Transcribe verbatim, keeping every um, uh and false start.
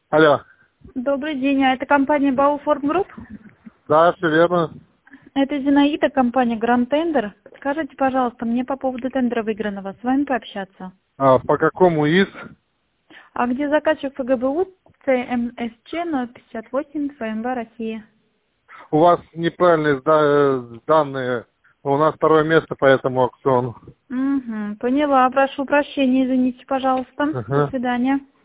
Алло. Добрый день, а это компания Бауформ Групп? Да, все верно. Это Зинаида, компания Гранд Тендер. Скажите, пожалуйста, мне по поводу тендера выигранного с вами пообщаться. А по какому из? А где заказчик ФГБУ ЦМСЧ ноль пятьдесят восемь ФМБ России? У вас неправильные сда- данные. У нас второе место по этому аукциону. Угу, поняла. Прошу прощения, извините, пожалуйста. До Ага. свидания.